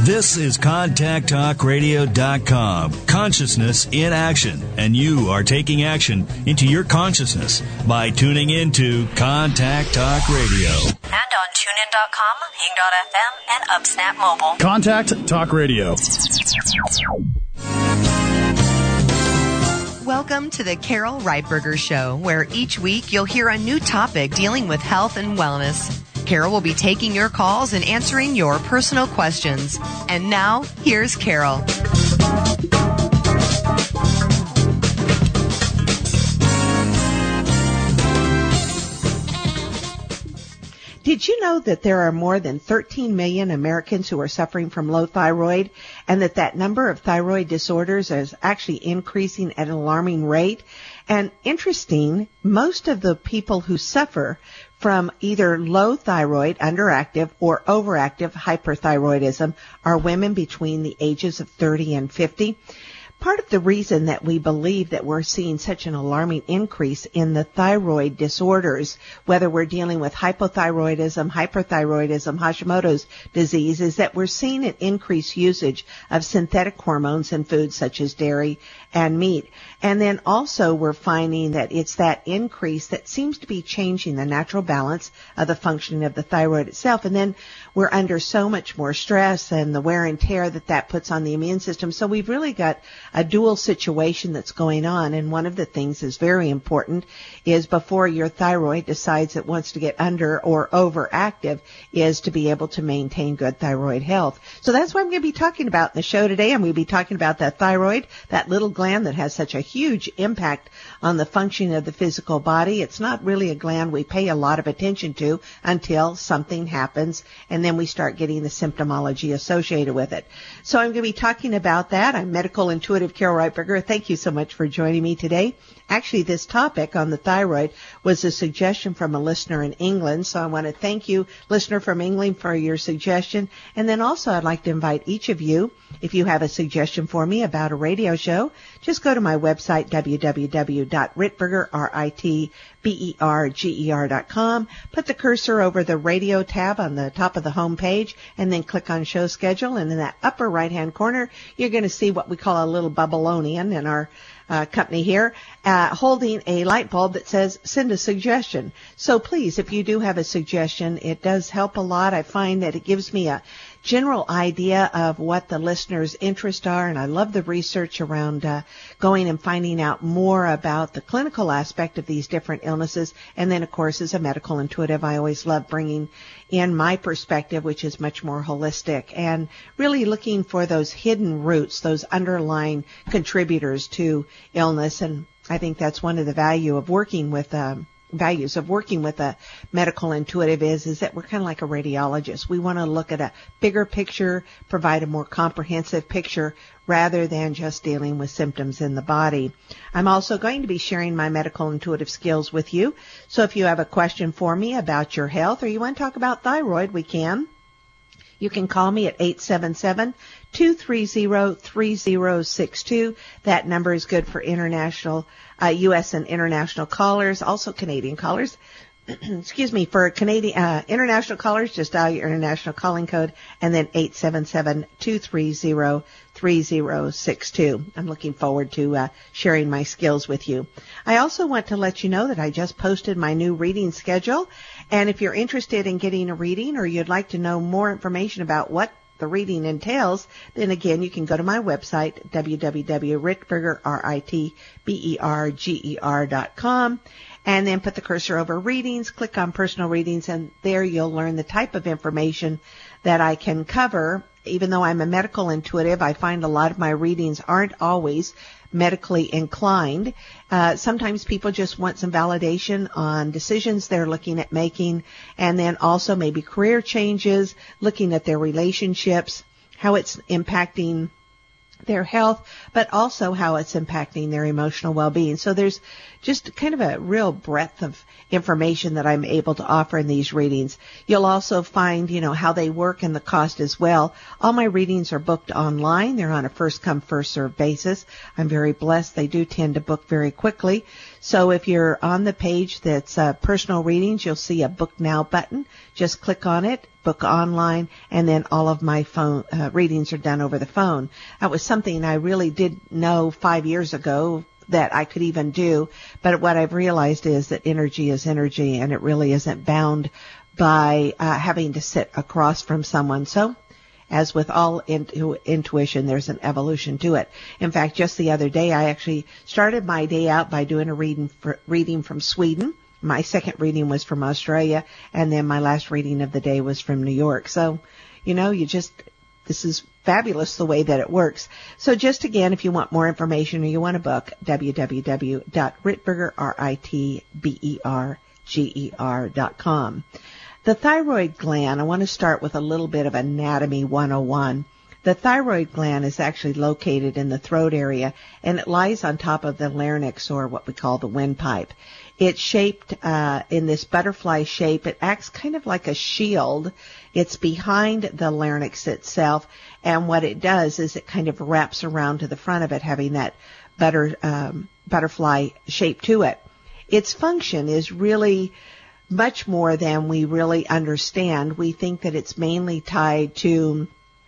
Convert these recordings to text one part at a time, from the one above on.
This is ContactTalkRadio.com. Consciousness in action. And you are taking action into your consciousness by tuning into Contact Talk Radio. And on TuneIn.com, Ping.fm, and UpSnap Mobile. Contact Talk Radio. Welcome to the Carol Reitberger Show, where each week you'll hear a new topic dealing with health and wellness. Carol will be taking your calls and answering your personal questions. And now, here's Carol. Did you know that there are more than 13 million Americans who are suffering from low thyroid, and that number of thyroid disorders is actually increasing at an alarming rate? And interesting, most of the people who suffer from either low thyroid, underactive, or overactive hyperthyroidism are women between the ages of 30 and 50. Part of the reason that we believe that we're seeing such an alarming increase in the thyroid disorders, whether we're dealing with hypothyroidism, hyperthyroidism, Hashimoto's disease, is that we're seeing an increased usage of synthetic hormones in foods such as dairy and meat. And then also we're finding that it's that increase that seems to be changing the natural balance of the functioning of the thyroid itself. And then we're under so much more stress and the wear and tear that puts on the immune system. So we've really got a dual situation that's going on. And one of the things that's very important is before your thyroid decides it wants to get under or overactive is to be able to maintain good thyroid health. So that's what I'm going to be talking about in the show today. I'm going to be talking about that thyroid, that little gland that has such a huge impact on the functioning of the physical body. It's not really a gland we pay a lot of attention to until something happens, and then we start getting the symptomology associated with it. So I'm going to be talking about that. I'm medical intuitive Carol Reitberger. Thank you so much for joining me today. Actually, this topic on the thyroid was a suggestion from a listener in England, so I want to thank you, listener from England, for your suggestion. And then also I'd like to invite each of you, if you have a suggestion for me about a radio show, just go to my website, www.ritberger.com, put the cursor over the radio tab on the top of the home page, and then click on show schedule. And in that upper right-hand corner, you're going to see what we call a little Babylonian in our company here, holding a light bulb that says send a suggestion. So please, if you do have a suggestion, it does help a lot. I find that it gives me a general idea of what the listeners' interests are, and I love the research around going and finding out more about the clinical aspect of these different illnesses. And then, of course, as a medical intuitive, I always love bringing in my perspective, which is much more holistic, and really looking for those hidden roots, those underlying contributors to illness. And I think that's one of the values of working with a medical intuitive is that we're kind of like a radiologist. We want to look at a bigger picture, provide a more comprehensive picture rather than just dealing with symptoms in the body. I'm also going to be sharing my medical intuitive skills with you. So if you have a question for me about your health or you want to talk about thyroid, we can. You can call me at 877-230-3062. That number is good for international, U.S. and international callers, also Canadian callers. Excuse me, for Canadian, international callers, just dial your international calling code and then 877-230-3062. I'm looking forward to sharing my skills with you. I also want to let you know that I just posted my new reading schedule. And if you're interested in getting a reading or you'd like to know more information about what the reading entails, then again, you can go to my website, www.ritberger.com, and then put the cursor over readings, click on personal readings, and there you'll learn the type of information that I can cover. Even though I'm a medical intuitive, I find a lot of my readings aren't always medically inclined. Sometimes people just want some validation on decisions they're looking at making, and then also maybe career changes, looking at their relationships, how it's impacting their health, but also how it's impacting their emotional well-being. So there's just kind of a real breadth of information that I'm able to offer in these readings. You'll also find, how they work and the cost as well. All my readings are booked online. They're on a first-come, first-served basis. I'm very blessed. They do tend to book very quickly. So if you're on the page that's personal readings, you'll see a Book Now button. Just click on it. book online, and then all of my phone readings are done over the phone. That was something I really did know 5 years ago that I could even do, but what I've realized is that energy is energy, and it really isn't bound by having to sit across from someone. So, as with all intuition, there's an evolution to it. In fact, just the other day, I actually started my day out by doing a reading from Sweden. My second reading was from Australia, and then my last reading of the day was from New York. So, this is fabulous the way that it works. So just again, if you want more information or you want a book, www.ritberger.com. The thyroid gland, I want to start with a little bit of Anatomy 101. The thyroid gland is actually located in the throat area, and it lies on top of the larynx, or what we call the windpipe. It's shaped in this butterfly shape. It acts kind of like a shield. It's behind the larynx itself, and what it does is it kind of wraps around to the front of it, having that butterfly shape to it. Its function is really much more than we really understand. We think that it's mainly tied to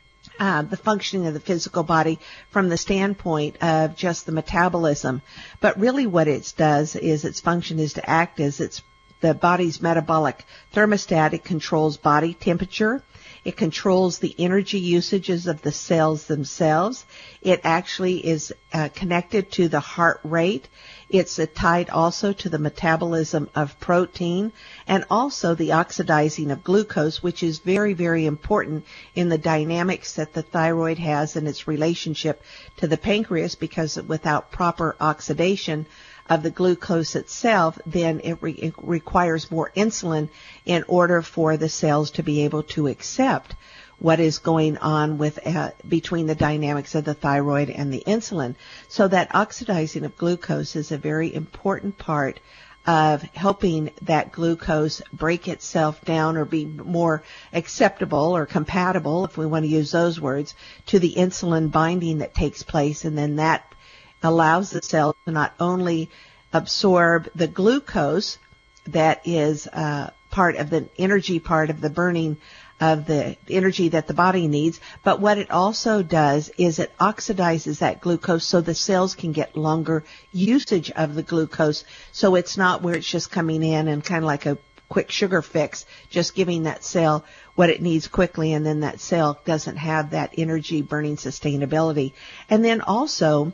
the functioning of the physical body from the standpoint of just the metabolism. But really what it does is its function is to act as the body's metabolic thermostat. It controls body temperature. It controls the energy usages of the cells themselves. It actually is connected to the heart rate. It's tied also to the metabolism of protein and also the oxidizing of glucose, which is very, very important in the dynamics that the thyroid has in its relationship to the pancreas, because without proper oxidation of the glucose itself, then it requires more insulin in order for the cells to be able to accept what is going on with between the dynamics of the thyroid and the insulin. So that oxidizing of glucose is a very important part of helping that glucose break itself down or be more acceptable or compatible, if we want to use those words, to the insulin binding that takes place, and then that allows the cell to not only absorb the glucose that is part of the energy part of the burning of the energy that the body needs, but what it also does is it oxidizes that glucose so the cells can get longer usage of the glucose, so it's not where it's just coming in and kind of like a quick sugar fix, just giving that cell what it needs quickly, and then that cell doesn't have that energy burning sustainability. And then also,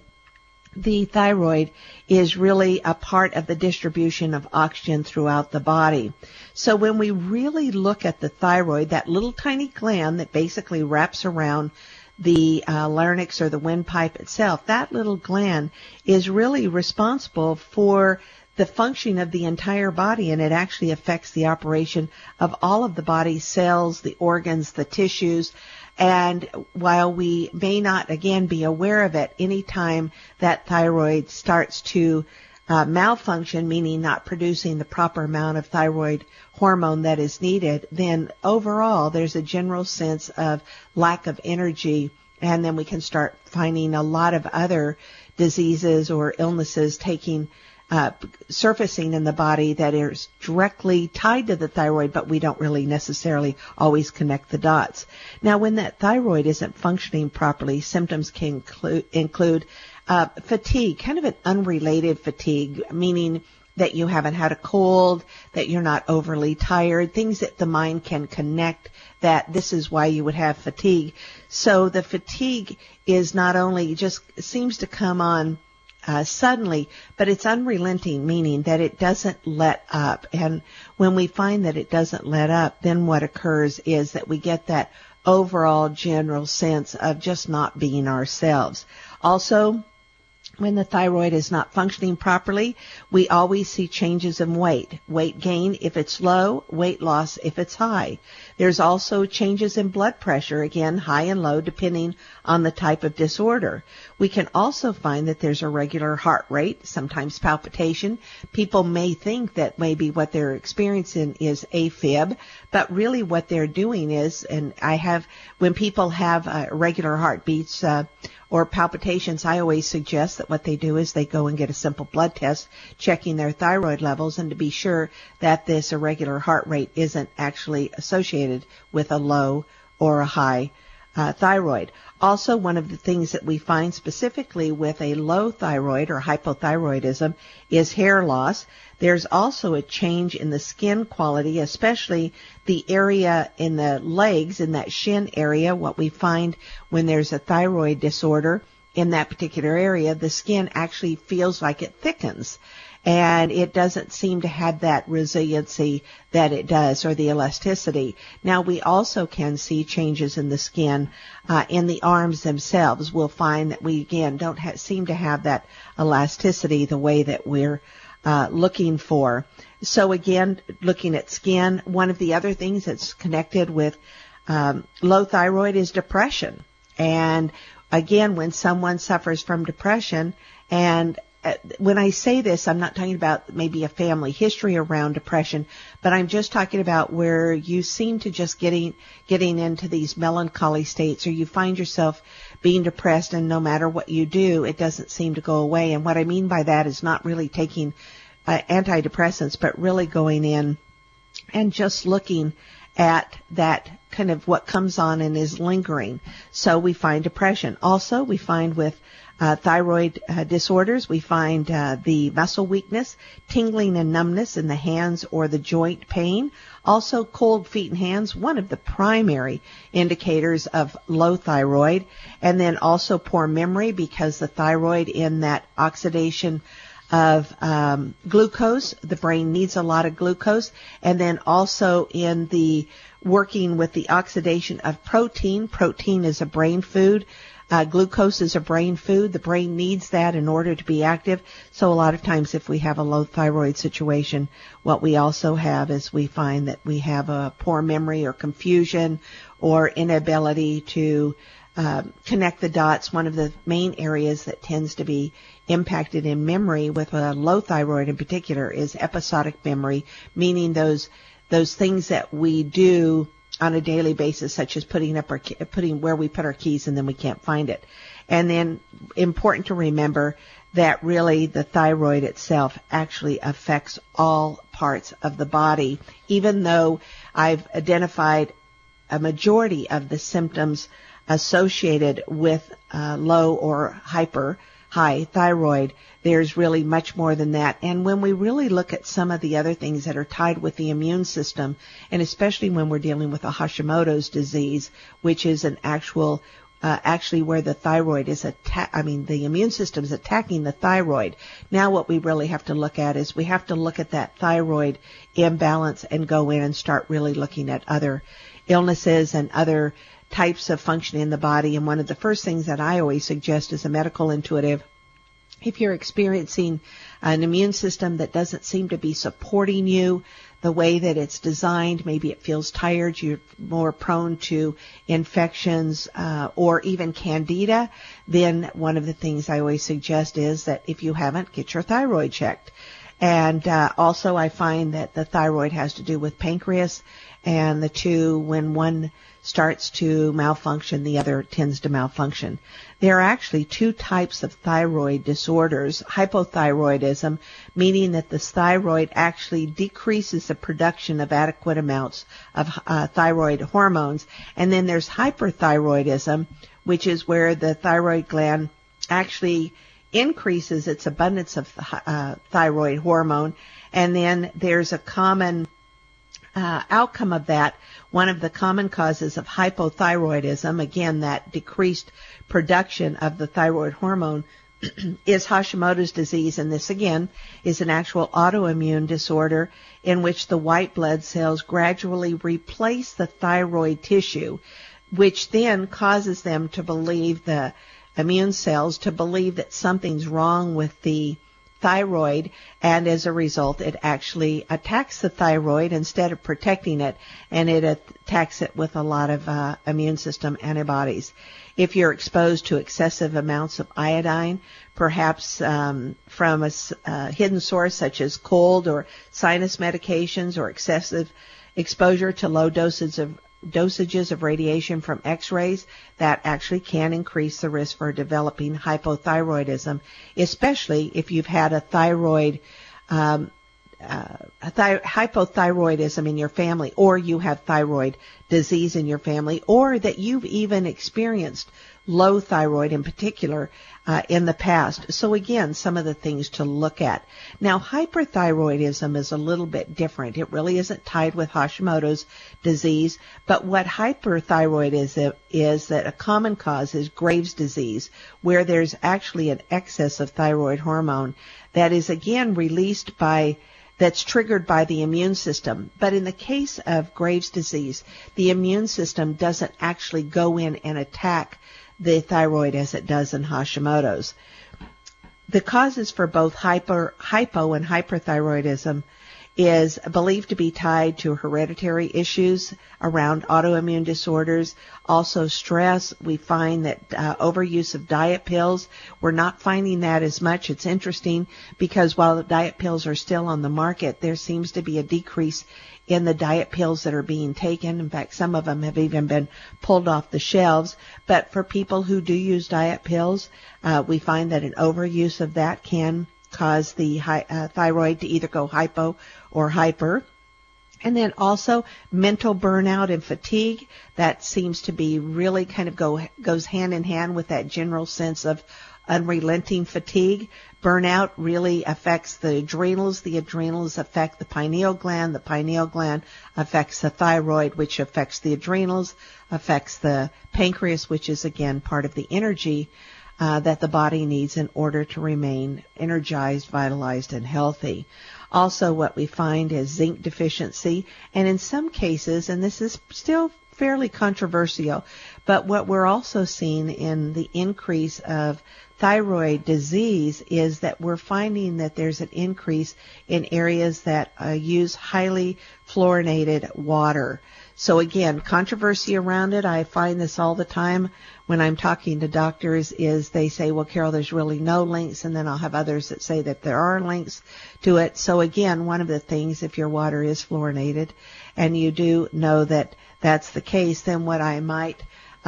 the thyroid is really a part of the distribution of oxygen throughout the body. So when we really look at the thyroid, that little tiny gland that basically wraps around the larynx or the windpipe itself, that little gland is really responsible for the functioning of the entire body, and it actually affects the operation of all of the body's cells, the organs, the tissues. And while we may not, again, be aware of it, anytime that thyroid starts to malfunction, meaning not producing the proper amount of thyroid hormone that is needed, then overall there's a general sense of lack of energy, and then we can start finding a lot of other diseases or illnesses surfacing in the body that is directly tied to the thyroid, but we don't really necessarily always connect the dots. Now, when that thyroid isn't functioning properly, symptoms can include fatigue, kind of an unrelated fatigue, meaning that you haven't had a cold, that you're not overly tired, things that the mind can connect that this is why you would have fatigue. So the fatigue is not only just seems to come on suddenly, but it's unrelenting, meaning that it doesn't let up. And when we find that it doesn't let up, then what occurs is that we get that overall general sense of just not being ourselves. Also, when the thyroid is not functioning properly, we always see changes in weight. Weight gain if it's low, weight loss if it's high. There's also changes in blood pressure, again, high and low, depending on the type of disorder. We can also find that there's a regular heart rate, sometimes palpitation. People may think that maybe what they're experiencing is AFib, but really what they're doing is, and when people have regular heartbeats, or palpitations, I always suggest that what they do is they go and get a simple blood test checking their thyroid levels, and to be sure that this irregular heart rate isn't actually associated with a low or a high thyroid. Also, one of the things that we find specifically with a low thyroid or hypothyroidism is hair loss. There's also a change in the skin quality, especially the area in the legs, in that shin area. What we find when there's a thyroid disorder in that particular area, the skin actually feels like it thickens. And it doesn't seem to have that resiliency that it does, or the elasticity. Now, we also can see changes in the skin in the arms themselves. We'll find that we, again, don't seem to have that elasticity the way that we're looking for. So, again, looking at skin, one of the other things that's connected with low thyroid is depression. And, again, when someone suffers from depression, and when I say this, I'm not talking about maybe a family history around depression, but I'm just talking about where you seem to just getting into these melancholy states, or you find yourself being depressed, and no matter what you do, it doesn't seem to go away. And what I mean by that is not really taking antidepressants, but really going in and just looking at that kind of what comes on and is lingering. So we find depression. Also, we find with thyroid disorders, we find the muscle weakness, tingling and numbness in the hands or the joint pain. Also, cold feet and hands, one of the primary indicators of low thyroid. And then also poor memory, because the thyroid, in that oxidation of glucose, the brain needs a lot of glucose. And then also in the working with the oxidation of protein. Protein is a brain food. Glucose is a brain food. The brain needs that in order to be active. So a lot of times if we have a low thyroid situation, what we also have is we find that we have a poor memory or confusion or inability to connect the dots. One of the main areas that tends to be impacted in memory with a low thyroid in particular is episodic memory, meaning those things that we do on a daily basis, such as putting where we put our keys and then we can't find it. And then important to remember that really the thyroid itself actually affects all parts of the body, even though I've identified a majority of the symptoms associated with low or high thyroid. There's really much more than that. And when we really look at some of the other things that are tied with the immune system, and especially when we're dealing with a Hashimoto's disease, which is an actually where the thyroid is the immune system is attacking the thyroid. Now what we really have to look at is we have to look at that thyroid imbalance and go in and start really looking at other illnesses and other types of functioning in the body. And one of the first things that I always suggest as a medical intuitive, if you're experiencing an immune system that doesn't seem to be supporting you the way that it's designed, maybe it feels tired, you're more prone to infections or even candida, then one of the things I always suggest is that if you haven't, get your thyroid checked. And also I find that the thyroid has to do with pancreas, and the two, when one starts to malfunction, the other tends to malfunction. There are actually two types of thyroid disorders. Hypothyroidism, meaning that the thyroid actually decreases the production of adequate amounts of thyroid hormones. And then there's hyperthyroidism, which is where the thyroid gland actually increases its abundance of thyroid hormone. And then there's a common outcome of that. One of the common causes of hypothyroidism, again, that decreased production of the thyroid hormone, is Hashimoto's disease. And this, again, is an actual autoimmune disorder in which the white blood cells gradually replace the thyroid tissue, which then causes them to believe, the immune cells, to believe that something's wrong with the thyroid, and as a result it actually attacks the thyroid instead of protecting it, and it attacks it with a lot of immune system antibodies. If you're exposed to excessive amounts of iodine, perhaps from a hidden source such as cold or sinus medications, or excessive exposure to low doses of dosages of radiation from X-rays, that actually can increase the risk for developing hypothyroidism, especially if you've had a hypothyroidism in your family, or you have thyroid disease in your family, or that you've even experienced low thyroid in particular in the past. So again, some of the things to look at. Now, hyperthyroidism is a little bit different. It really isn't tied with Hashimoto's disease, but what hyperthyroidism is that a common cause is Graves' disease, where there's actually an excess of thyroid hormone that is again released that's triggered by the immune system. But in the case of Graves' disease, the immune system doesn't actually go in and attack the thyroid as it does in Hashimoto's. The causes for both hypo and hyperthyroidism is believed to be tied to hereditary issues around autoimmune disorders, also stress. We find that overuse of diet pills, we're not finding that as much. It's interesting because while the diet pills are still on the market, there seems to be a decrease in the diet pills that are being taken. In fact, some of them have even been pulled off the shelves. But for people who do use diet pills, we find that an overuse of that can cause the thyroid to either go hypo or hyper. And then also mental burnout and fatigue. That seems to be really kind of goes hand in hand with that general sense of unrelenting fatigue. Burnout really affects the adrenals. The adrenals affect the pineal gland. The pineal gland affects the thyroid, which affects the adrenals, affects the pancreas, which is again part of the energy that the body needs in order to remain energized, vitalized, and healthy. Also, what we find is zinc deficiency, and in some cases, and this is still fairly controversial, but what we're also seeing in the increase of thyroid disease is that we're finding that there's an increase in areas that use highly fluorinated water. So again, controversy around it. I find this all the time when I'm talking to doctors is they say, well, Carol, there's really no links. And then I'll have others that say that there are links to it. So again, one of the things, if your water is fluorinated and you do know that that's the case, then what I might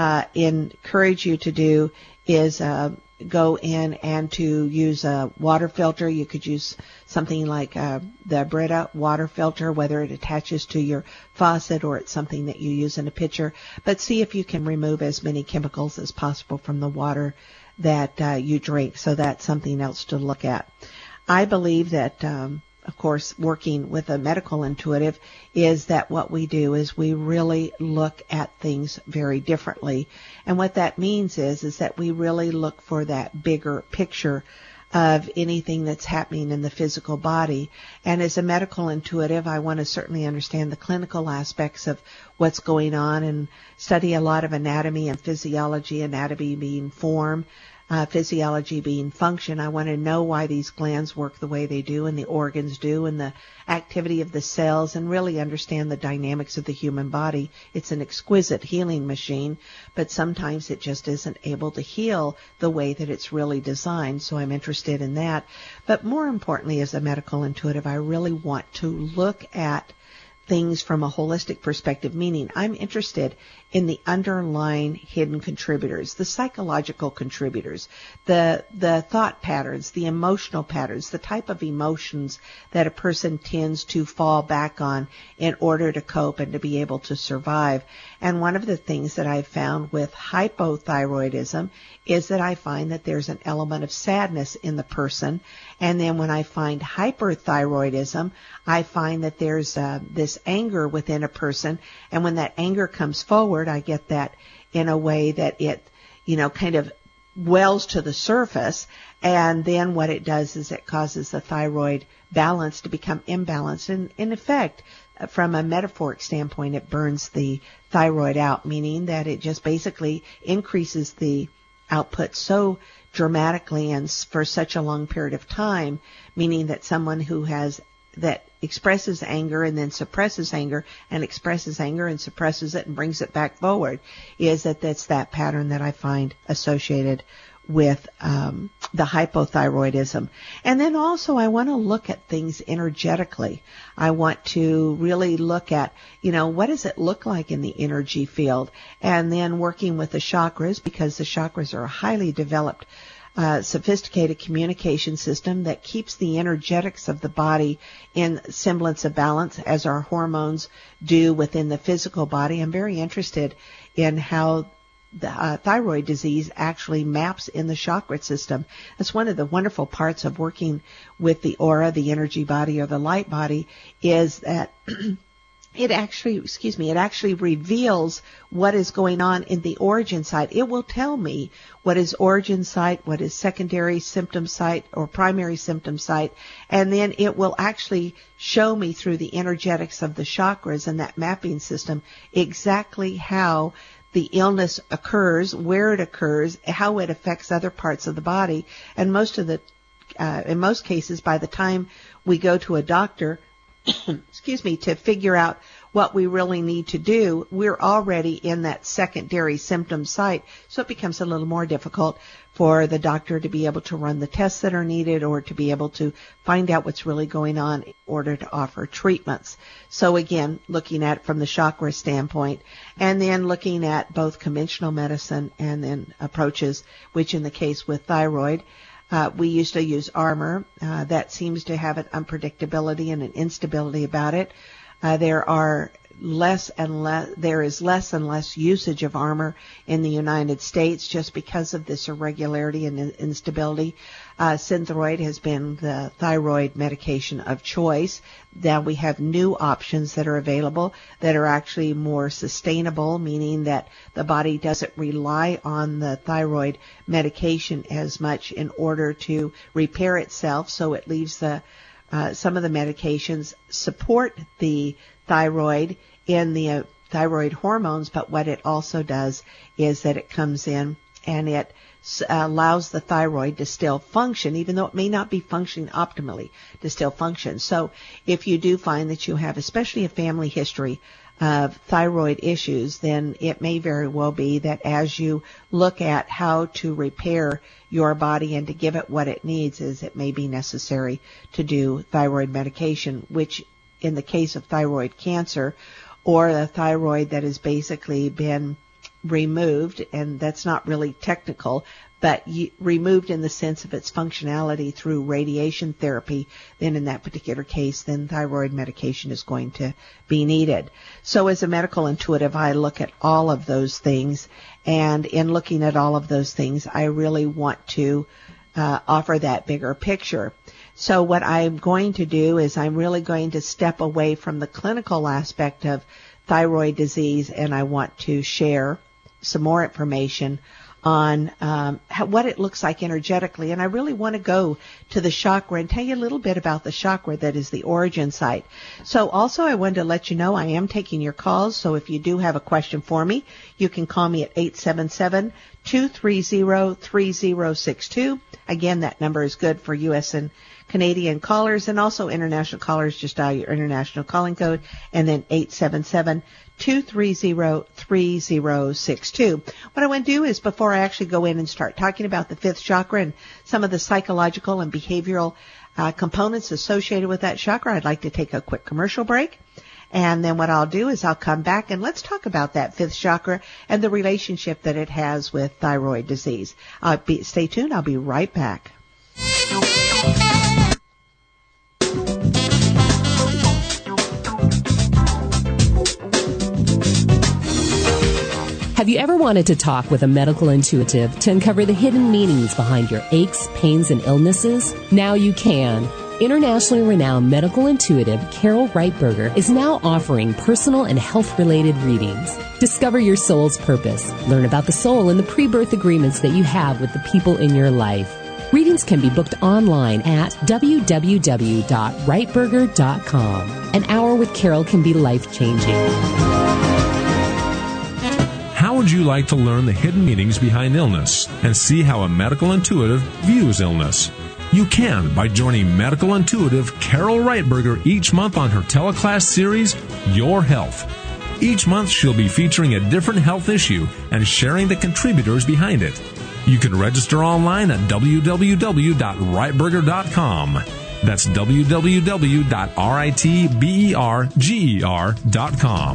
encourage you to do is go in and to use a water filter. You could use something like the Brita water filter, whether it attaches to your faucet or it's something that you use in a pitcher. But see if you can remove as many chemicals as possible from the water that you drink. So that's something else to look at. I believe that of course, working with a medical intuitive is that what we do is we really look at things very differently. And what that means is that we really look for that bigger picture of anything that's happening in the physical body. And as a medical intuitive, I want to certainly understand the clinical aspects of what's going on and study a lot of anatomy and physiology, anatomy being form, physiology being function. I want to know why these glands work the way they do and the organs do and the activity of the cells and really understand the dynamics of the human body. It's an exquisite healing machine, but sometimes it just isn't able to heal the way that it's really designed. So I'm interested in that. But more importantly, as a medical intuitive, I really want to look at things from a holistic perspective, meaning I'm interested in the underlying hidden contributors, the psychological contributors, the thought patterns, the emotional patterns, the type of emotions that a person tends to fall back on in order to cope and to be able to survive. And one of the things that I've found with hypothyroidism is that I find that there's an element of sadness in the person. And then when I find hyperthyroidism, I find that there's this anger within a person. And when that anger comes forward, I get that in a way that it, kind of wells to the surface. And then what it does is it causes the thyroid balance to become imbalanced. And in effect, from a metaphoric standpoint, it burns the thyroid out, meaning that it just basically increases the output so dramatically and for such a long period of time, meaning that someone who has that expresses anger and then suppresses anger and expresses anger and suppresses it and brings it back forward, is that's that pattern that I find associated with the hypothyroidism. And then also I want to look at things energetically. I want to really look at, what does it look like in the energy field? And then working with the chakras, because the chakras are a highly developed, sophisticated communication system that keeps the energetics of the body in semblance of balance, as our hormones do within the physical body. I'm very interested in how the thyroid disease actually maps in the chakra system. That's one of the wonderful parts of working with the aura, the energy body, or the light body, is that it actually reveals what is going on in the origin site. It will tell me what is origin site, what is secondary symptom site or primary symptom site, and then it will actually show me through the energetics of the chakras and that mapping system exactly how the illness occurs, where it occurs, how it affects other parts of the body. And in most cases, by the time we go to a doctor, to figure out what we really need to do, we're already in that secondary symptom site. So it becomes a little more difficult for the doctor to be able to run the tests that are needed or to be able to find out what's really going on in order to offer treatments. So again, looking at it from the chakra standpoint, and then looking at both conventional medicine and then approaches, which in the case with thyroid, we used to use Armour. That seems to have an unpredictability and an instability about it. There is less and less usage of Armour in the United States just because of this irregularity and instability. Synthroid has been the thyroid medication of choice. Now we have new options that are available that are actually more sustainable, meaning that the body doesn't rely on the thyroid medication as much in order to repair itself, so it leaves some of the medications support the thyroid in the thyroid hormones, but what it also does is that it comes in and it allows the thyroid to still function, even though it may not be functioning optimally, to still function. So if you do find that you have especially a family history of thyroid issues, then it may very well be that as you look at how to repair your body and to give it what it needs, is it may be necessary to do thyroid medication, which in the case of thyroid cancer or the thyroid that has basically been removed, and that's not really technical, but removed in the sense of its functionality through radiation therapy, then in that particular case, then thyroid medication is going to be needed. So as a medical intuitive, I look at all of those things, and in looking at all of those things, I really want to offer that bigger picture. So what I'm going to do is I'm really going to step away from the clinical aspect of thyroid disease, and I want to share some more information on what it looks like energetically. And I really want to go to the chakra and tell you a little bit about the chakra that is the origin site. So also I wanted to let you know I am taking your calls. So if you do have a question for me, you can call me at 877-230-3062. Again, that number is good for U.S. and Canadian callers, and also international callers. Just dial your international calling code and then 877-230-3062. What I want to do is, before I actually go in and start talking about the fifth chakra and some of the psychological and behavioral components associated with that chakra, I'd like to take a quick commercial break. And then what I'll do is I'll come back and let's talk about that fifth chakra and the relationship that it has with thyroid disease. Stay tuned. I'll be right back. Have you ever wanted to talk with a medical intuitive to uncover the hidden meanings behind your aches, pains, and illnesses? Now you can. Internationally renowned medical intuitive Carol Reitberger is now offering personal and health-related readings. Discover your soul's purpose. Learn about the soul and the pre-birth agreements that you have with the people in your life. Readings can be booked online at www.reitberger.com. An hour with Carol can be life-changing. How would you like to learn the hidden meanings behind illness and see how a medical intuitive views illness? You can by joining medical intuitive Carol Reitberger each month on her teleclass series, Your Health. Each month she'll be featuring a different health issue and sharing the contributors behind it. You can register online at www.reitberger.com. That's www.ritberger.com.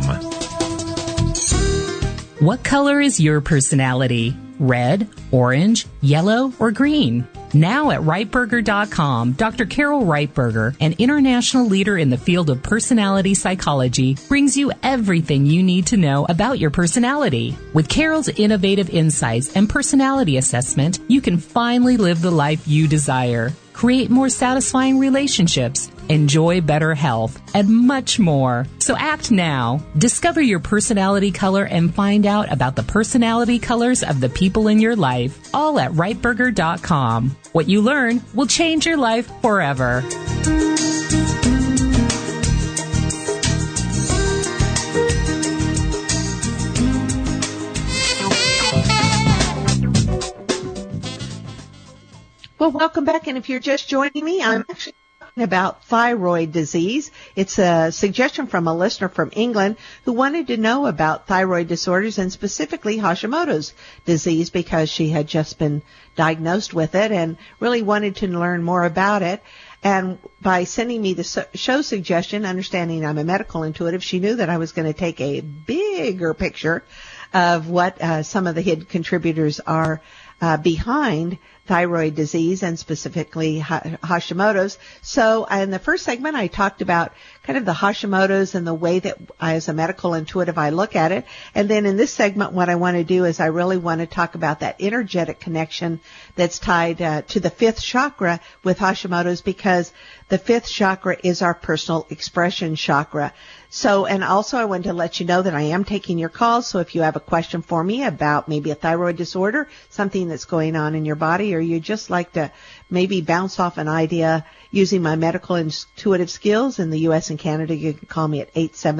What color is your personality? Red, orange, yellow, or green? Now at reitberger.com, Dr. Carol Reitberger, an international leader in the field of personality psychology, brings you everything you need to know about your personality. With Carol's innovative insights and personality assessment, you can finally live the life you desire, create more satisfying relationships, enjoy better health, and much more. So act now. Discover your personality color and find out about the personality colors of the people in your life, all at reitberger.com. What you learn will change your life forever. Well, welcome back. And if you're just joining me, I'm actually talking about thyroid disease. It's a suggestion from a listener from England who wanted to know about thyroid disorders and specifically Hashimoto's disease because she had just been diagnosed with it and really wanted to learn more about it. And by sending me the show suggestion, understanding I'm a medical intuitive, she knew that I was going to take a bigger picture of what some of the hidden contributors are behind thyroid disease and specifically Hashimoto's. So in the first segment, I talked about kind of the Hashimoto's and the way that as a medical intuitive I look at it. And then in this segment, what I want to do is I really want to talk about that energetic connection that's tied to the fifth chakra with Hashimoto's, because the fifth chakra is our personal expression chakra. So, and also I wanted to let you know that I am taking your calls. So if you have a question for me about maybe a thyroid disorder, something that's going on in your body, or you just like to maybe bounce off an idea using my medical intuitive skills in the U.S. and Canada, you can call me at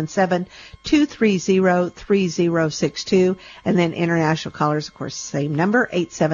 877-230-3062. And then international callers, of course, same number,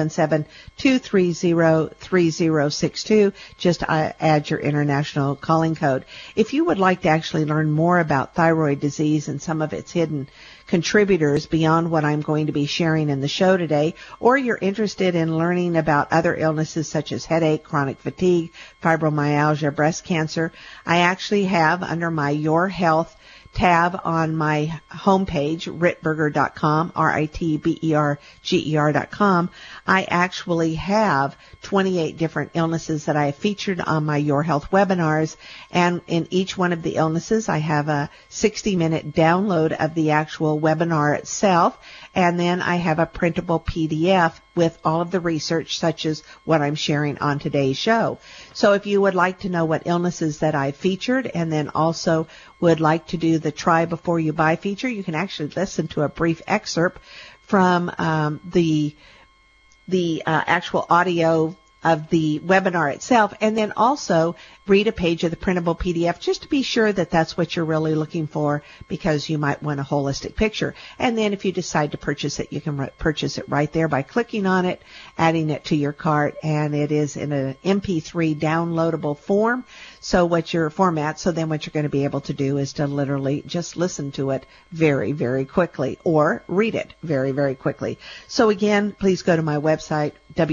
877-230-3062. Just add your international calling code. If you would like to actually learn more about thyroid disease and some of its hidden contributors beyond what I'm going to be sharing in the show today, or you're interested in learning about other illnesses such as headache, chronic fatigue, fibromyalgia, breast cancer, I actually have under my Your Health tab on my homepage, ritberger.com, RITBERGER.com, I actually have 28 different illnesses that I have featured on my Your Health webinars. And in each one of the illnesses, I have a 60-minute download of the actual webinar itself. And then I have a printable PDF with all of the research, such as what I'm sharing on today's show. So if you would like to know what illnesses that I featured, and then also would like to do the try before you buy feature, you can actually listen to a brief excerpt from the actual audio of the webinar itself, and then also read a page of the printable PDF just to be sure that that's what you're really looking for, because you might want a holistic picture. And then if you decide to purchase it, you can purchase it right there by clicking on it, adding it to your cart, and it is in an MP3 downloadable form. So then what you're going to be able to do is to literally just listen to it very, very quickly, or read it very, very quickly. So again, please go to my website,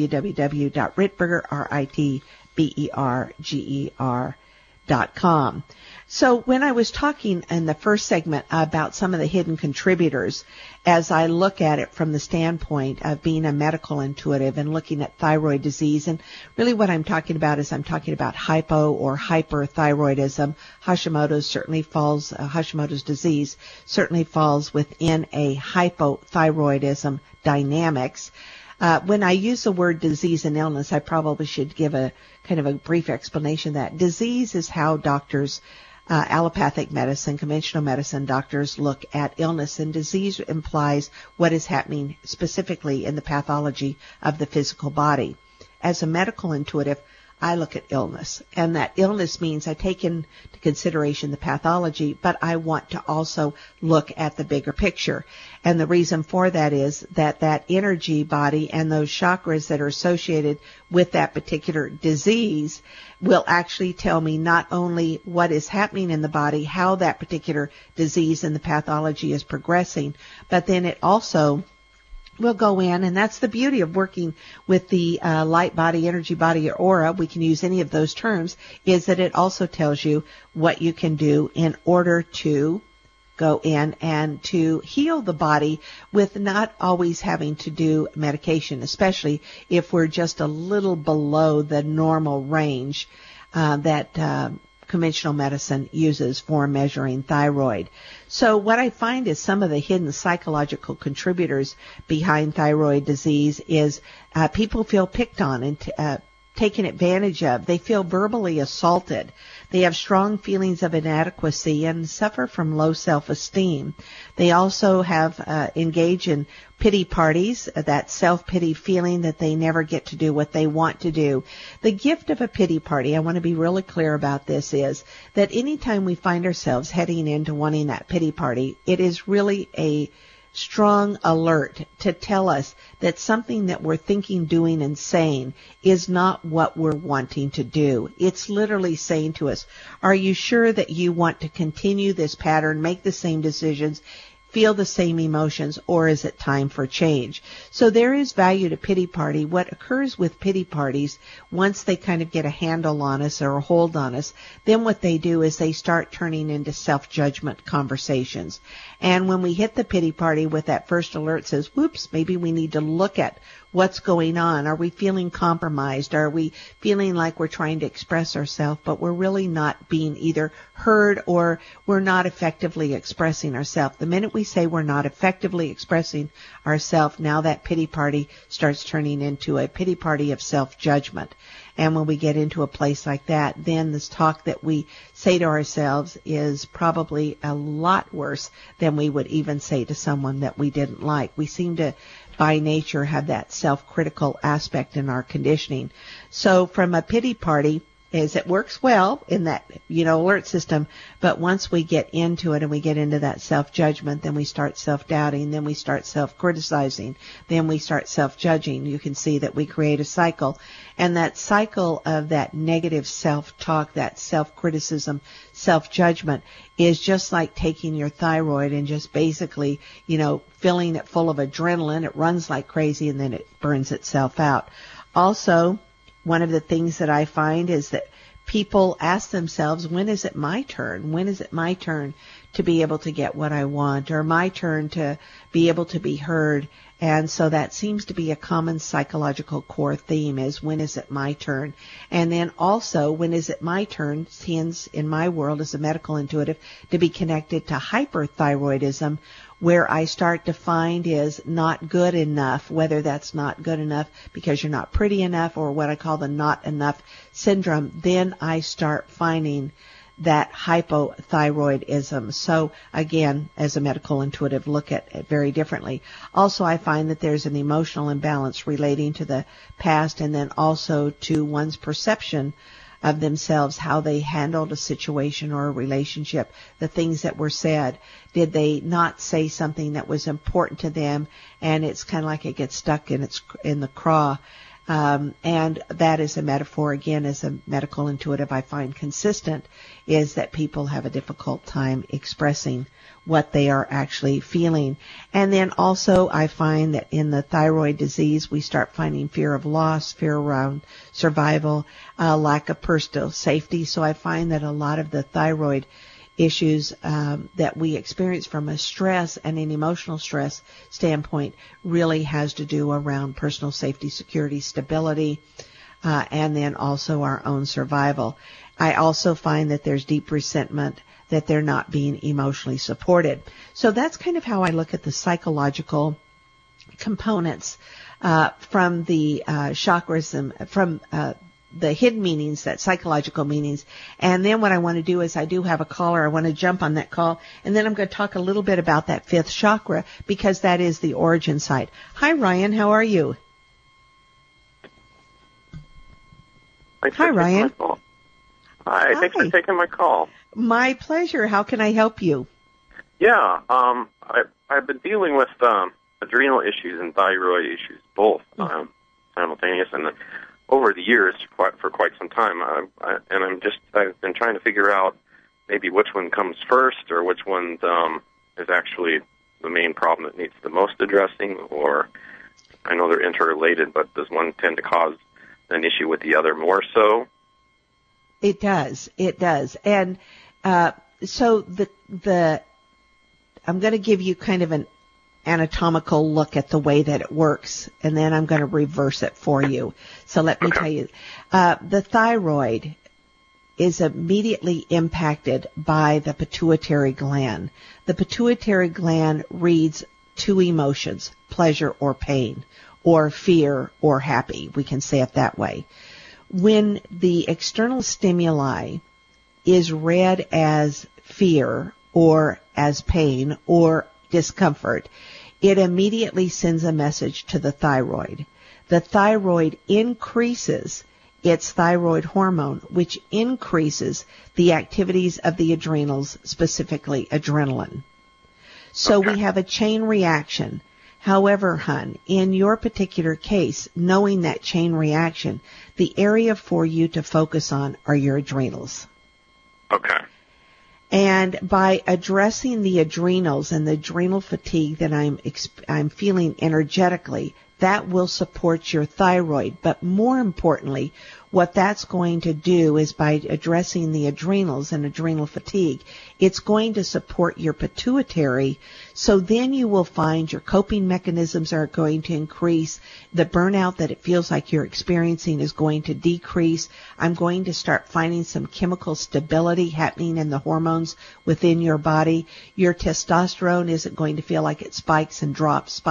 www.ritberger.com. So when I was talking in the first segment about some of the hidden contributors, as I look at it from the standpoint of being a medical intuitive and looking at thyroid disease, and really what I'm talking about is I'm talking about hypo or hyperthyroidism. Hashimoto's disease certainly falls within a hypothyroidism dynamics. When I use the word disease and illness, I probably should give a kind of a brief explanation that disease is how doctors, allopathic medicine, conventional medicine doctors look at illness, and disease implies what is happening specifically in the pathology of the physical body. As a medical intuitive, I look at illness, and that illness means I take into consideration the pathology, but I want to also look at the bigger picture. And the reason for that is that energy body and those chakras that are associated with that particular disease will actually tell me not only what is happening in the body, how that particular disease and the pathology is progressing, but then it also we'll go in, and that's the beauty of working with the light body, energy body, or aura. We can use any of those terms, is that it also tells you what you can do in order to go in and to heal the body with not always having to do medication, especially if we're just a little below the normal range that conventional medicine uses for measuring thyroid. So what I find is some of the hidden psychological contributors behind thyroid disease is people feel picked on and taken advantage of. They feel verbally assaulted. They have strong feelings of inadequacy and suffer from low self-esteem. They also have engaged in pity parties, that self-pity feeling that they never get to do what they want to do. The gift of a pity party, I want to be really clear about this, is that anytime we find ourselves heading into wanting that pity party, it is really a strong alert to tell us that something that we're thinking, doing, and saying is not what we're wanting to do. It's literally saying to us, are you sure that you want to continue this pattern, make the same decisions, feel the same emotions, or is it time for change? So there is value to pity party. What occurs with pity parties, once they kind of get a handle on us or a hold on us, then what they do is they start turning into self-judgment conversations. And when we hit the pity party with that first alert says, whoops, maybe we need to look at what's going on. Are we feeling compromised? Are we feeling like we're trying to express ourselves, but we're really not being either heard or we're not effectively expressing ourselves? The minute we say we're not effectively expressing ourselves, now that pity party starts turning into a pity party of self-judgment. And when we get into a place like that, then this talk that we say to ourselves is probably a lot worse than we would even say to someone that we didn't like. We seem to, by nature, have that self-critical aspect in our conditioning. So from a pity party, is it works well in that, alert system, but once we get into it and we get into that self-judgment, then we start self-doubting, then we start self-criticizing, then we start self-judging. You can see that we create a cycle, and that cycle of that negative self-talk, that self-criticism, self-judgment is just like taking your thyroid and just basically, filling it full of adrenaline. It runs like crazy and then it burns itself out. Also, one of the things that I find is that people ask themselves, when is it my turn? When is it my turn to be able to get what I want, or my turn to be able to be heard? And so that seems to be a common psychological core theme, is when is it my turn? And then also, when is it my turn tends, in my world as a medical intuitive, to be connected to hyperthyroidism, where I start to find is not good enough, whether that's not good enough because you're not pretty enough or what I call the not enough syndrome, then I start finding that hypothyroidism. So again, as a medical intuitive, look at it very differently. Also, I find that there's an emotional imbalance relating to the past and then also to one's perception of themselves, how they handled a situation or a relationship, the things that were said. Did they not say something that was important to them? And it's kind of like it gets stuck in the craw. And that is a metaphor, again, as a medical intuitive, I find consistent, is that people have a difficult time expressing what they are actually feeling. And then also I find that in the thyroid disease, we start finding fear of loss, fear around survival, lack of personal safety. So I find that a lot of the thyroid issues that we experience from a stress and an emotional stress standpoint really has to do around personal safety, security, stability, and then also our own survival. I also find that there's deep resentment, that they're not being emotionally supported. So that's kind of how I look at the psychological components from the chakras, from the hidden meanings, that psychological meanings. And then what I want to do is I do have a caller. I want to jump on that call. And then I'm going to talk a little bit about that fifth chakra because that is the origin site. Hi, Ryan. How are you? Hi, Ryan. Hi. Thanks for taking my call. My pleasure. How can I help you? Yeah. I've been dealing with adrenal issues and thyroid issues, both simultaneous, and over the years, for quite some time, I've been trying to figure out maybe which one comes first or which one is actually the main problem that needs the most addressing, or I know they're interrelated, but does one tend to cause an issue with the other more so? It does. And so I'm going to give you kind of an anatomical look at the way that it works, and then I'm going to reverse it for you. So let me tell you, the thyroid is immediately impacted by the pituitary gland. The pituitary gland reads two emotions, pleasure or pain, or fear or happy. We can say it that way. When the external stimuli is read as fear or as pain or discomfort, it immediately sends a message to the thyroid. The thyroid increases its thyroid hormone, which increases the activities of the adrenals, specifically adrenaline. So we have a chain reaction. However, Hun, in your particular case, knowing that chain reaction, the area for you to focus on are your adrenals. Okay. And by addressing the adrenals and the adrenal fatigue that I'm feeling energetically, that will support your thyroid. But more importantly, what that's going to do is by addressing the adrenals and adrenal fatigue, it's going to support your pituitary. So then you will find your coping mechanisms are going to increase. The burnout that it feels like you're experiencing is going to decrease. I'm going to start finding some chemical stability happening in the hormones within your body. Your testosterone isn't going to feel like it spikes and drops.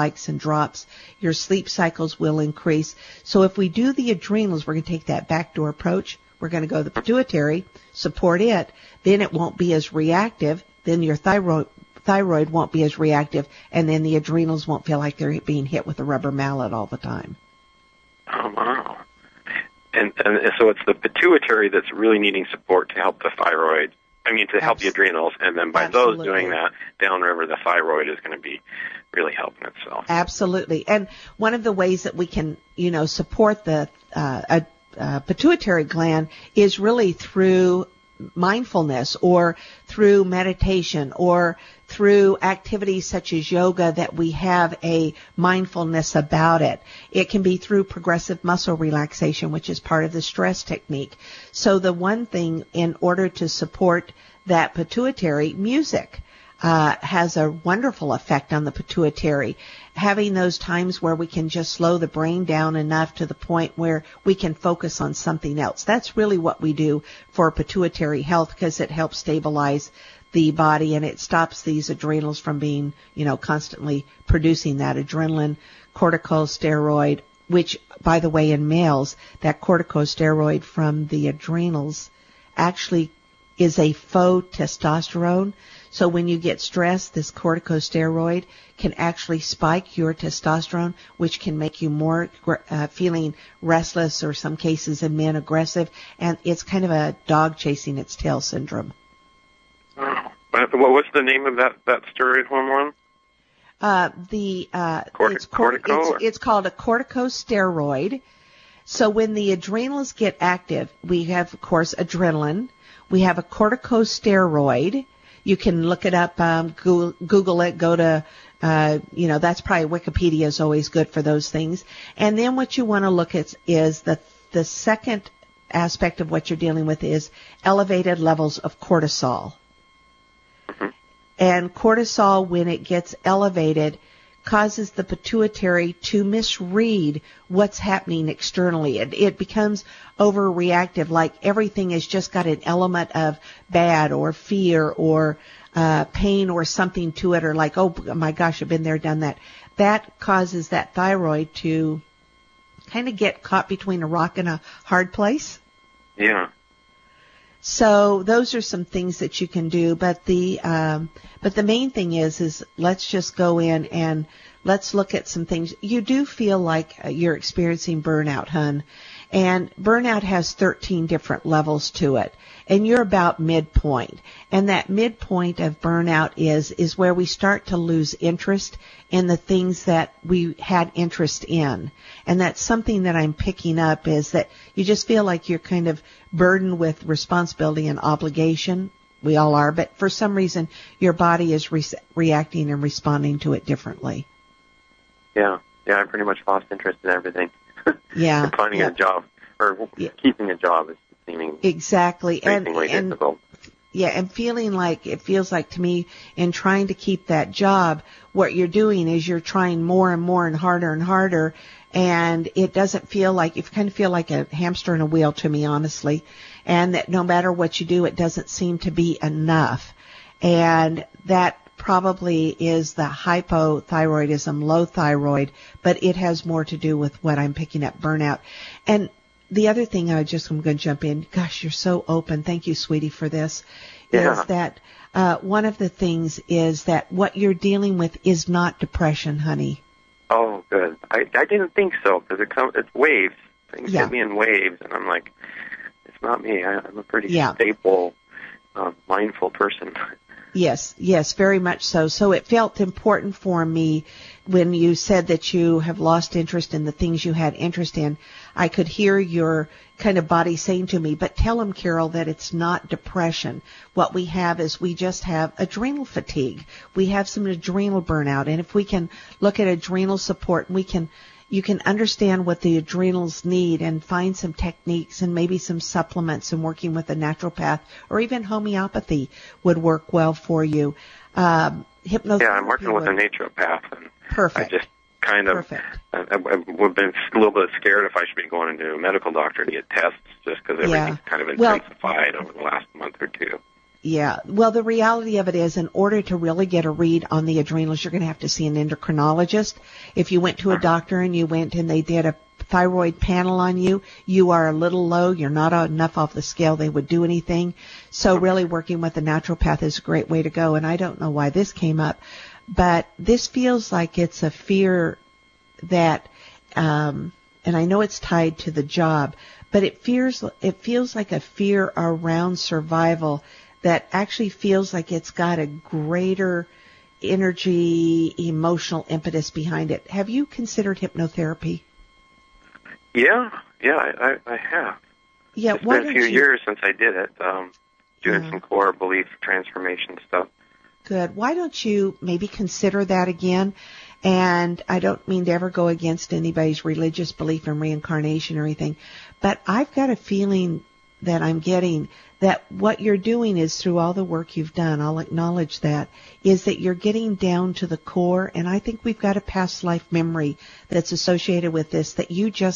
Your sleep cycles will increase. So if we do the adrenals, we're going to take that backdoor approach. We're going to go to the pituitary, support it, then it won't be as reactive, then your thyroid won't be as reactive, and then the adrenals won't feel like they're being hit with a rubber mallet all the time. Oh, wow. And so it's the pituitary that's really needing support to help the thyroid, to help the adrenals, and then by those doing that, downriver, the thyroid is going to be really helping itself. Absolutely. And one of the ways that we can, support the pituitary gland is really through mindfulness or through meditation or through activities such as yoga that we have a mindfulness about it. It can be through progressive muscle relaxation, which is part of the stress technique. So the one thing in order to support that pituitary, music has a wonderful effect on the pituitary. Having those times where we can just slow the brain down enough to the point where we can focus on something else. That's really what we do for pituitary health, because it helps stabilize the body and it stops these adrenals from being, constantly producing that adrenaline, corticosteroid, which, by the way, in males, that corticosteroid from the adrenals actually is a faux testosterone. So when you get stressed, this corticosteroid can actually spike your testosterone, which can make you more feeling restless, or some cases in men aggressive, and it's kind of a dog chasing its tail syndrome. Oh. What's the name of that steroid hormone? It's called a corticosteroid. So when the adrenals get active, we have, of course, adrenaline. We have a corticosteroid. You can look it up, Google it, go to, that's probably Wikipedia is always good for those things. And then what you want to look at is the second aspect of what you're dealing with is elevated levels of cortisol. Mm-hmm. And cortisol, when it gets elevated, causes the pituitary to misread what's happening externally. It becomes overreactive, like everything has just got an element of bad or fear or pain or something to it, or like, oh my gosh, I've been there, done that. That causes that thyroid to kind of get caught between a rock and a hard place. Yeah. So those are some things that you can do, but the main thing is let's just go in and let's look at some things. You do feel like you're experiencing burnout, Hun, and burnout has 13 different levels to it, and you're about midpoint. And that midpoint of burnout is where we start to lose interest in the things that we had interest in. And that's something that I'm picking up, is that you just feel like you're kind of burdened with responsibility and obligation, we all are, but for some reason your body is reacting and responding to it differently. Yeah, I pretty much lost interest in everything. Yeah. And finding a job or keeping a job is seeming exactly difficult. Yeah, and it feels like to me, in trying to keep that job, what you're doing is you're trying more and more and harder, and it doesn't feel like, you kind of feel like a hamster in a wheel to me, honestly, and that no matter what you do, it doesn't seem to be enough. And that probably is the hypothyroidism, low thyroid, but it has more to do with what I'm picking up, burnout. And the other thing I'm going to jump in, gosh, you're so open. Thank you, sweetie, for this, is that one of the things is that what you're dealing with is not depression, honey. Oh, good. I didn't think so, because it's waves. Things hit me in waves, and I'm like, it's not me. I'm a pretty stable, mindful person. Yes, very much so. So it felt important for me when you said that you have lost interest in the things you had interest in. I could hear your kind of body saying to me, but tell him, Carol, that it's not depression. What we have is we just have adrenal fatigue. We have some adrenal burnout. And if we can look at adrenal support, you can understand what the adrenals need and find some techniques and maybe some supplements, and working with a naturopath or even homeopathy would work well for you. Hypnotherapy. Yeah, I'm working with a naturopath. And perfect. I just kind of, I've been a little bit scared if I should be going into a medical doctor to get tests, just because everything's kind of intensified over the last month or two. Yeah. Well, the reality of it is, in order to really get a read on the adrenals, you're going to have to see an endocrinologist. If you went to a doctor and they did a thyroid panel on you, you are a little low. You're not enough off the scale they would do anything. So really working with a naturopath is a great way to go. And I don't know why this came up, but this feels like it's a fear that, and I know it's tied to the job, but it feels like a fear around survival that actually feels like it's got a greater energy, emotional impetus behind it. Have you considered hypnotherapy? Yeah, I have. Yeah, it's been a few years since I did it, doing some core belief transformation stuff. Good. Why don't you maybe consider that again? And I don't mean to ever go against anybody's religious belief in reincarnation or anything, but I've got a feeling that I'm getting that what you're doing is, through all the work you've done, I'll acknowledge that, is that you're getting down to the core, and I think we've got a past life memory that's associated with this that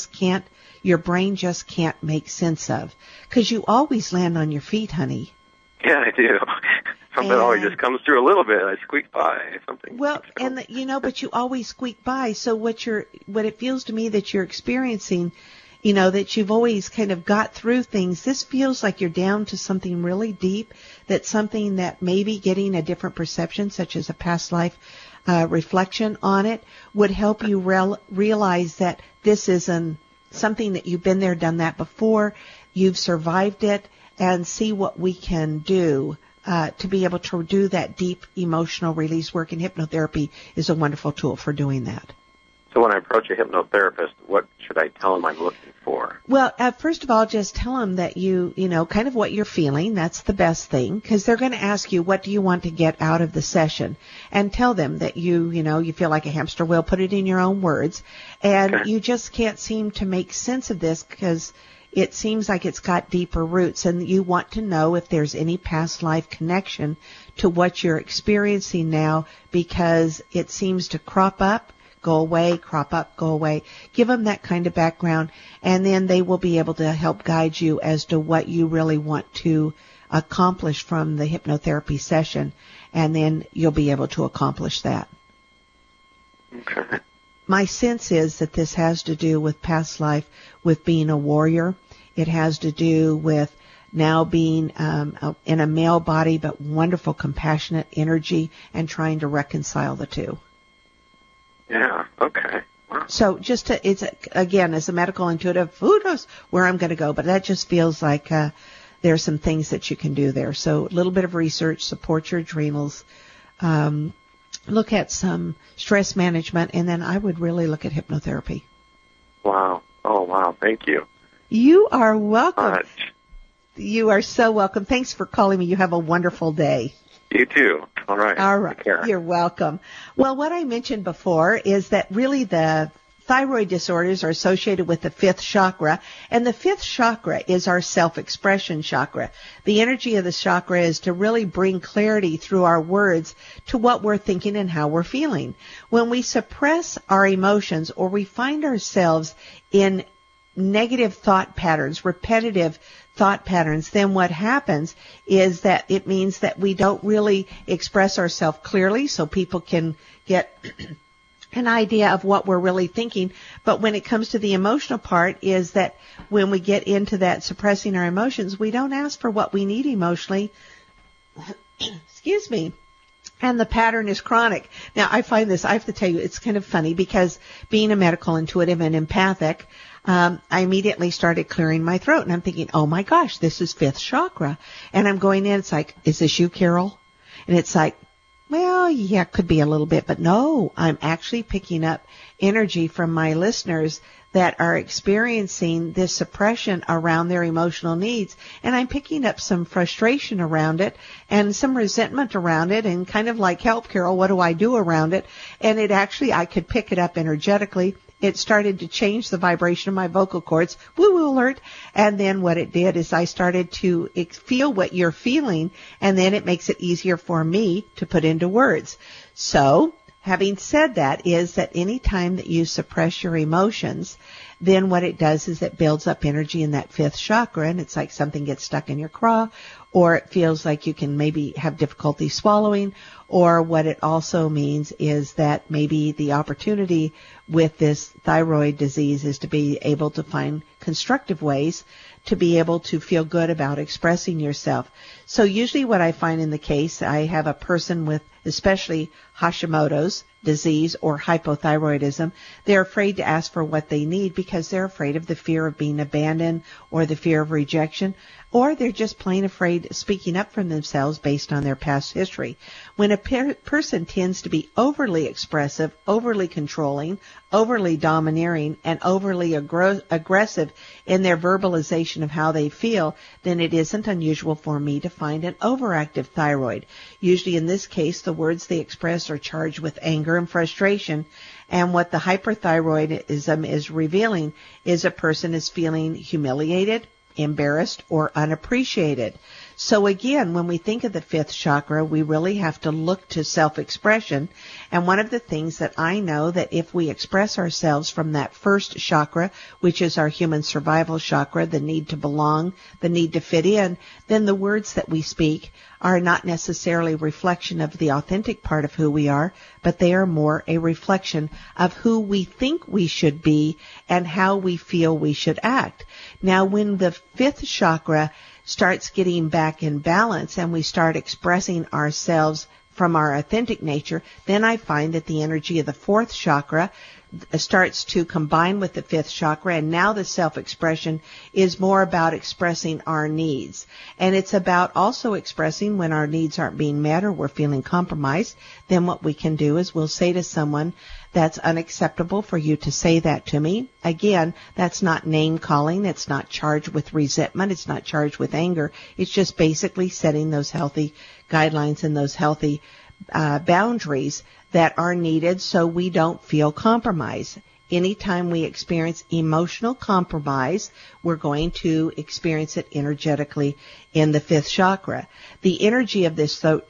your brain just can't make sense of. Because you always land on your feet, honey. Yeah, I do. Something always just comes through a little bit. I squeak by something. Well, but you always squeak by. So what it feels to me that you're experiencing, that you've always kind of got through things. This feels like you're down to something really deep, that's something that maybe getting a different perception, such as a past life reflection on it, would help you realize that this isn't something that you've been there, done that before, you've survived it, and see what we can do to be able to do that deep emotional release work. And hypnotherapy is a wonderful tool for doing that. So when I approach a hypnotherapist, what should I tell them I'm looking for? Well, first of all, just tell them that you kind of what you're feeling. That's the best thing, because they're going to ask you, what do you want to get out of the session? And tell them that you feel like a hamster wheel, put it in your own words. And you just can't seem to make sense of this because it seems like it's got deeper roots, and you want to know if there's any past life connection to what you're experiencing now, because it seems to crop up, go away, crop up, go away. Give them that kind of background, and then they will be able to help guide you as to what you really want to accomplish from the hypnotherapy session, and then you'll be able to accomplish that. Okay. My sense is that this has to do with past life, with being a warrior. It has to do with now being in a male body, but wonderful, compassionate energy, and trying to reconcile the two. Yeah, okay. Wow. So it's again, as a medical intuitive, who knows where I'm going to go, but that just feels like there are some things that you can do there. So a little bit of research, support your adrenals, look at some stress management, and then I would really look at hypnotherapy. Wow. Oh, wow. Thank you. You are welcome. You are so welcome. Thanks for calling me. You have a wonderful day. You too. All right. All right. Take care. You're welcome. Well, what I mentioned before is that really the thyroid disorders are associated with the fifth chakra, and the fifth chakra is our self-expression chakra. The energy of the chakra is to really bring clarity through our words to what we're thinking and how we're feeling. When we suppress our emotions or we find ourselves in negative thought patterns, repetitive thought patterns, then what happens is that it means that we don't really express ourselves clearly so people can get an idea of what we're really thinking. But when it comes to the emotional part is that when we get into that suppressing our emotions, we don't ask for what we need emotionally. Excuse me. And the pattern is chronic. Now, I find this, I have to tell you, it's kind of funny because being a medical intuitive and empathic, I immediately started clearing my throat. And I'm thinking, oh my gosh, this is fifth chakra. And I'm going in, it's like, is this you, Carol? And it's like, well, yeah, it could be a little bit, but no, I'm actually picking up energy from my listeners that are experiencing this suppression around their emotional needs. And I'm picking up some frustration around it and some resentment around it and kind of like, help, Carol, what do I do around it? And it actually, I could pick it up energetically. It started to change the vibration of my vocal cords, woo-woo alert, and then what it did is I started to feel what you're feeling, and then it makes it easier for me to put into words. So, having said that, is that any time that you suppress your emotions, then what it does is it builds up energy in that fifth chakra, and it's like something gets stuck in your craw, or it feels like you can maybe have difficulty swallowing, or what it also means is that maybe the opportunity with this thyroid disease is to be able to find constructive ways to be able to feel good about expressing yourself. So usually what I find in the case, I have a person with especially Hashimoto's disease or hypothyroidism. They're afraid to ask for what they need because they're afraid of the fear of being abandoned or the fear of rejection, or they're just plain afraid speaking up for themselves based on their past history. When a person tends to be overly expressive, overly controlling, overly domineering, and overly aggressive in their verbalization of how they feel, then it isn't unusual for me to find an overactive thyroid. Usually in this case, the words they express are charged with anger and frustration, and what the hyperthyroidism is revealing is a person is feeling humiliated, embarrassed, or unappreciated. So again, when we think of the fifth chakra, we really have to look to self-expression. And one of the things that I know that if we express ourselves from that first chakra, which is our human survival chakra, the need to belong, the need to fit in, then the words that we speak are not necessarily a reflection of the authentic part of who we are, but they are more a reflection of who we think we should be and how we feel we should act. Now, when the fifth chakra starts getting back in balance and we start expressing ourselves from our authentic nature, then I find that the energy of the fourth chakra starts to combine with the fifth chakra, and now the self-expression is more about expressing our needs. And it's about also expressing when our needs aren't being met or we're feeling compromised. Then what we can do is we'll say to someone, that's unacceptable for you to say that to me. Again, that's not name calling. It's not charged with resentment. It's not charged with anger. It's just basically setting those healthy guidelines and those healthy boundaries that are needed so we don't feel compromised. Anytime we experience emotional compromise, we're going to experience it energetically in the fifth chakra. The energy of this throat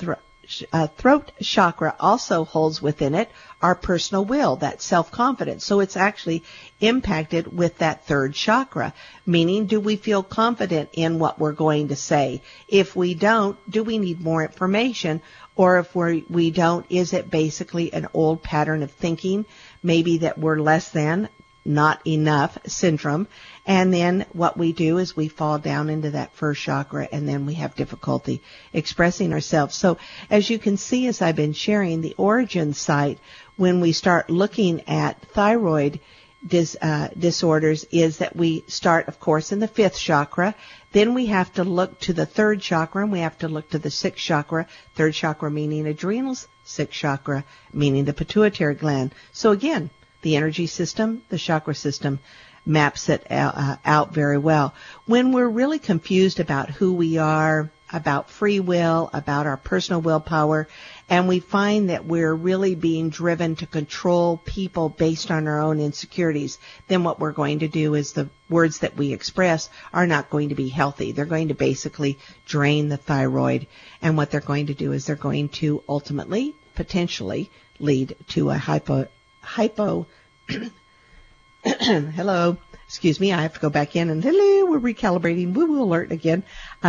chakra also holds within it our personal will, that self-confidence. So it's actually impacted with that third chakra, meaning do we feel confident in what we're going to say? If we don't, do we need more information? Or if we don't, is it basically an old pattern of thinking, maybe that we're less than, not enough syndrome? And then what we do is we fall down into that first chakra, and then we have difficulty expressing ourselves. So as you can see, as I've been sharing, the origin site, when we start looking at thyroid disorders, is that we start, of course, in the fifth chakra. Then we have to look to the third chakra, and we have to look to the sixth chakra. Third chakra meaning adrenals, sixth chakra meaning the pituitary gland. So again, the energy system, the chakra system maps it out very well. When we're really confused about who we are, about free will, about our personal willpower, and we find that we're really being driven to control people based on our own insecurities, then what we're going to do is the words that we express are not going to be healthy. They're going to basically drain the thyroid, and what they're going to do is they're going to ultimately, potentially, lead to a hypo hello, excuse me, I have to go back in and hello, we're recalibrating, woo-woo alert again,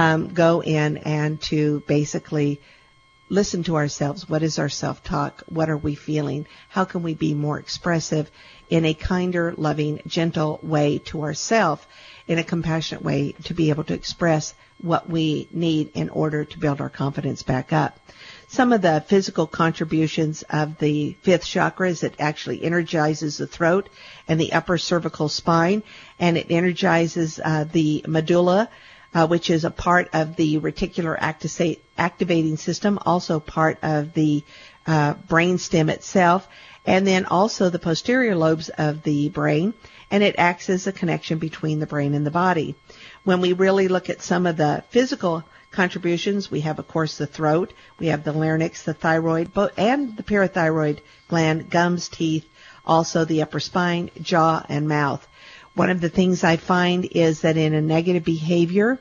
go in and to basically listen to ourselves. What is our self-talk? What are we feeling? How can we be more expressive in a kinder, loving, gentle way to ourselves, in a compassionate way to be able to express what we need in order to build our confidence back up? Some of the physical contributions of the fifth chakra is it actually energizes the throat and the upper cervical spine, and it energizes the medulla, which is a part of the reticular activating system, also part of the brainstem itself, and then also the posterior lobes of the brain, and it acts as a connection between the brain and the body. When we really look at some of the physical contributions, we have, of course, the throat, we have the larynx, the thyroid, and the parathyroid gland, gums, teeth, also the upper spine, jaw, and mouth. One of the things I find is that in a negative behavior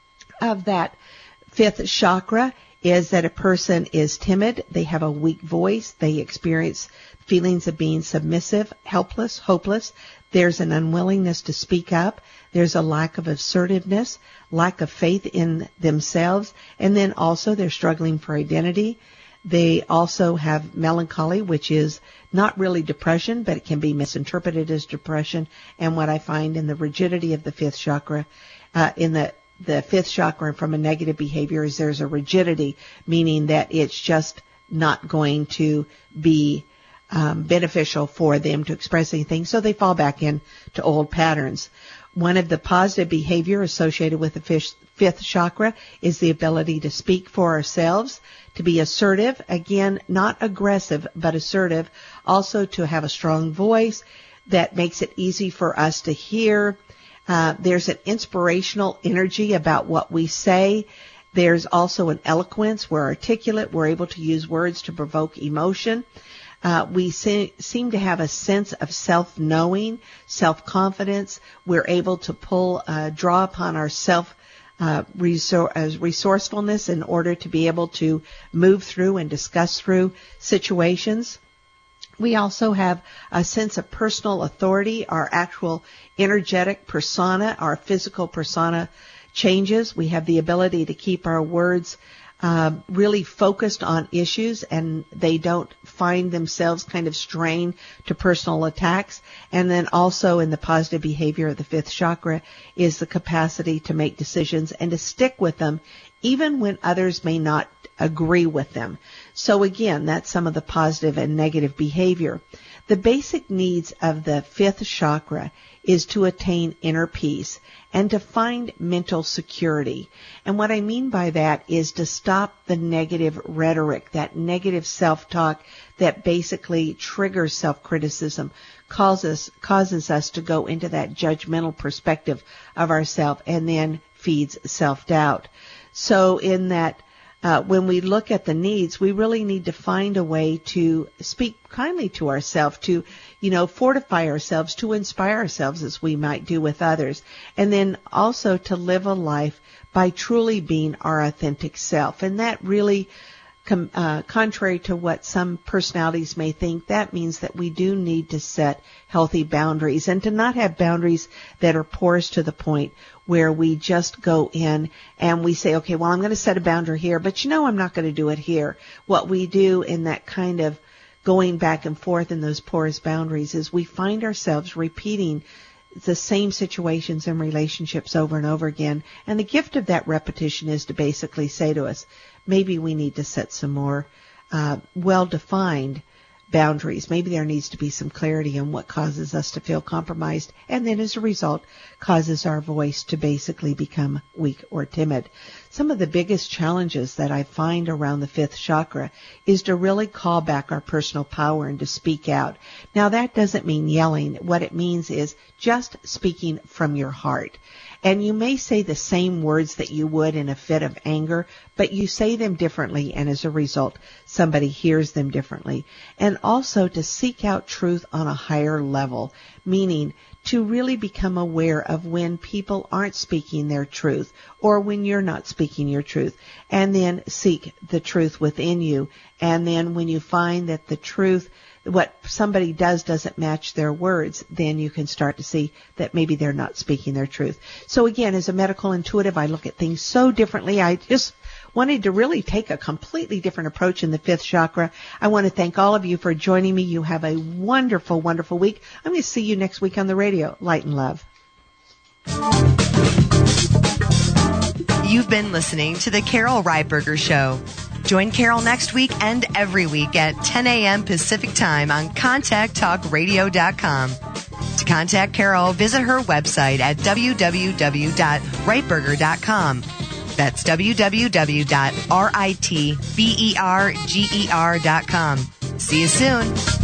of that fifth chakra is that a person is timid, they have a weak voice, they experience feelings of being submissive, helpless, hopeless. There's an unwillingness to speak up. There's a lack of assertiveness, lack of faith in themselves, and then also they're struggling for identity. They also have melancholy, which is not really depression, but it can be misinterpreted as depression. And what I find in the rigidity of the fifth chakra, in the fifth chakra from a negative behavior, is there's a rigidity, meaning that it's just not going to be beneficial for them to express anything, so they fall back into old patterns. One of the positive behavior associated with the fifth chakra is the ability to speak for ourselves, to be assertive, again, not aggressive, but assertive, also to have a strong voice that makes it easy for us to hear. There's an inspirational energy about what we say. There's also an eloquence. We're articulate. We're able to use words to provoke emotion. We seem to have a sense of self-knowing, self-confidence. We're able to draw upon our resourcefulness in order to be able to move through and discuss through situations. We also have a sense of personal authority. Our actual energetic persona, our physical persona changes. We have the ability to keep our words really focused on issues, and they don't find themselves kind of strained to personal attacks. And then also in the positive behavior of the fifth chakra is the capacity to make decisions and to stick with them even when others may not agree with them. So again, that's some of the positive and negative behavior. The basic needs of the fifth chakra is to attain inner peace and to find mental security. And what I mean by that is to stop the negative rhetoric, that negative self-talk that basically triggers self-criticism, causes us to go into that judgmental perspective of ourselves, and then feeds self-doubt. So in that, when we look at the needs, we really need to find a way to speak kindly to ourselves, to, fortify ourselves, to inspire ourselves as we might do with others. And then also to live a life by truly being our authentic self. And that really, contrary to what some personalities may think, that means that we do need to set healthy boundaries, and to not have boundaries that are porous to the point where we just go in and we say, okay, well, I'm going to set a boundary here, but I'm not going to do it here. What we do in that kind of going back and forth in those porous boundaries is we find ourselves repeating the same situations and relationships over and over again. And the gift of that repetition is to basically say to us, maybe we need to set some more well-defined boundaries. Maybe there needs to be some clarity on what causes us to feel compromised, and then as a result causes our voice to basically become weak or timid. some of the biggest challenges that I find around the fifth chakra is to really call back our personal power and to speak out. Now, that doesn't mean yelling. What it means is just speaking from your heart. And you may say the same words that you would in a fit of anger, but you say them differently, and as a result, somebody hears them differently. And also to seek out truth on a higher level, meaning to really become aware of when people aren't speaking their truth or when you're not speaking your truth, and then seek the truth within you. And then when you find that the truth, what somebody does doesn't match their words, then you can start to see that maybe they're not speaking their truth. So again, as a medical intuitive, I look at things so differently. I just wanted to really take a completely different approach in the fifth chakra. I want to thank all of you for joining me. You have a wonderful, wonderful week. I'm going to see you next week on the radio. Light and love. You've been listening to The Carol Reitberger Show. Join Carol next week and every week at 10 a.m. Pacific Time on ContactTalkRadio.com. To contact Carol, visit her website at www.reitberger.com. That's www.ritberger.com. See you soon.